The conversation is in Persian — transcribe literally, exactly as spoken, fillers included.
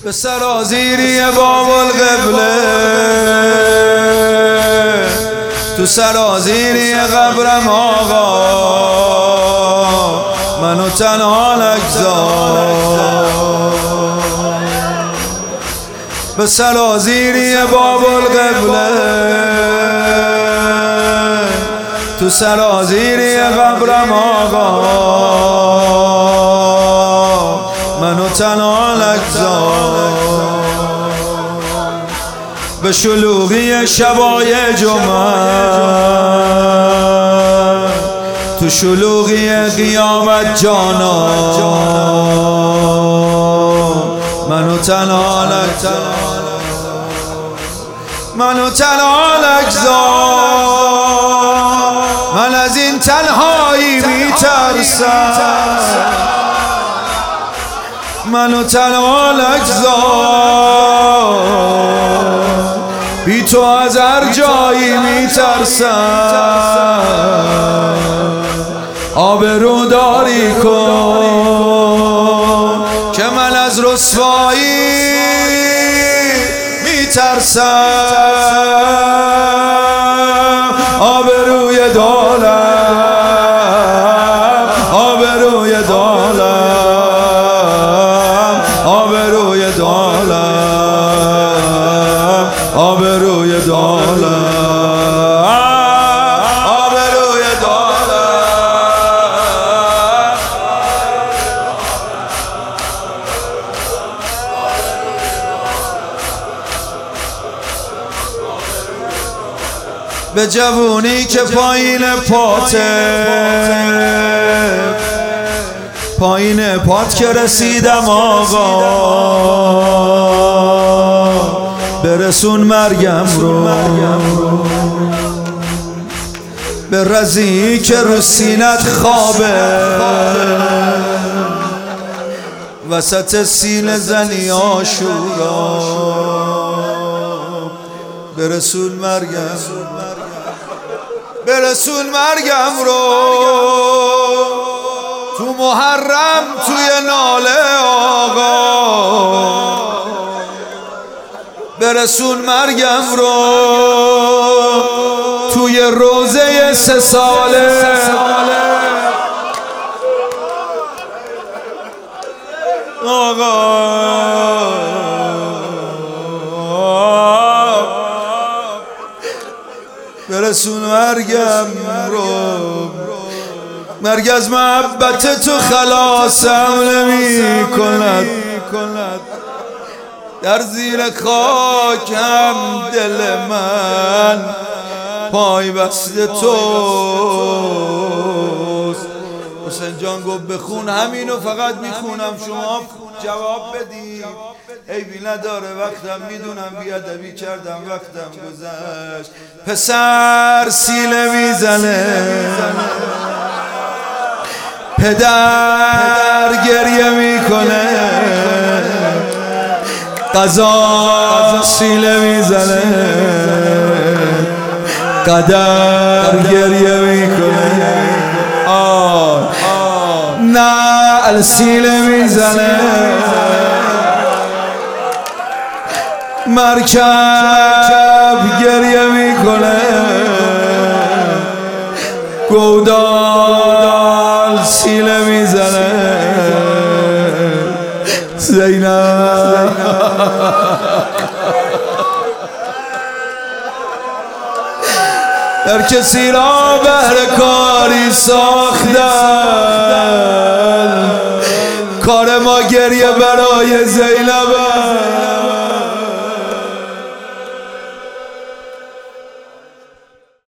به سرازیری باب القبله، تو سرازیری قبرم آقا منو تنها نگذار. به سرازیری باب القبله، تو سرازیری قبرم آقا منو تنها نگذار. به شلوغی شبای جمعه، تو شلوغی قیامت جانا منو تنها نگذار. منو تنها نگذار، من از این تنهایی میترسم. منو تنها نگذار، بی تو از هر جایی میترسم. آبروداری کن که من از رسوایی میترسم. آبروی دولم، آبروی دولم، آبروی دولم، آبروی دولم، آبروی دولم. به جوونی که پایین پاته، پایین پات که رسیدم آقا، برسون مرگم رو. به رزی که رو سینت خوابه، وسط سینه زنی آشورا، برسون مرگم، برسون مرگم رو. تو محرم توی ناله آقا، برسون مرگم رو. توی روزه سه ساله آقا، برسون مرگم رو. مرگ از محبت تو خلاصم نمی کند، در زیر خاکم دل من پای بسته توست. حسین جان گفت بخون، همینو فقط میخونم، شما جواب بدید. عیبی نداره، وقتم میدونم بیادبی کردم، وقتم گذشت. پسر سیله میزنه، پدر گریه میکنه، قضا سیله میزنه، قدر گریه میکنه، آه نه سیله میزنه، مرکب گریه میکنه، گودال سیله میزنه، زینب در کسی را بهر کاری ساختن، کار ما گریه برای زینب.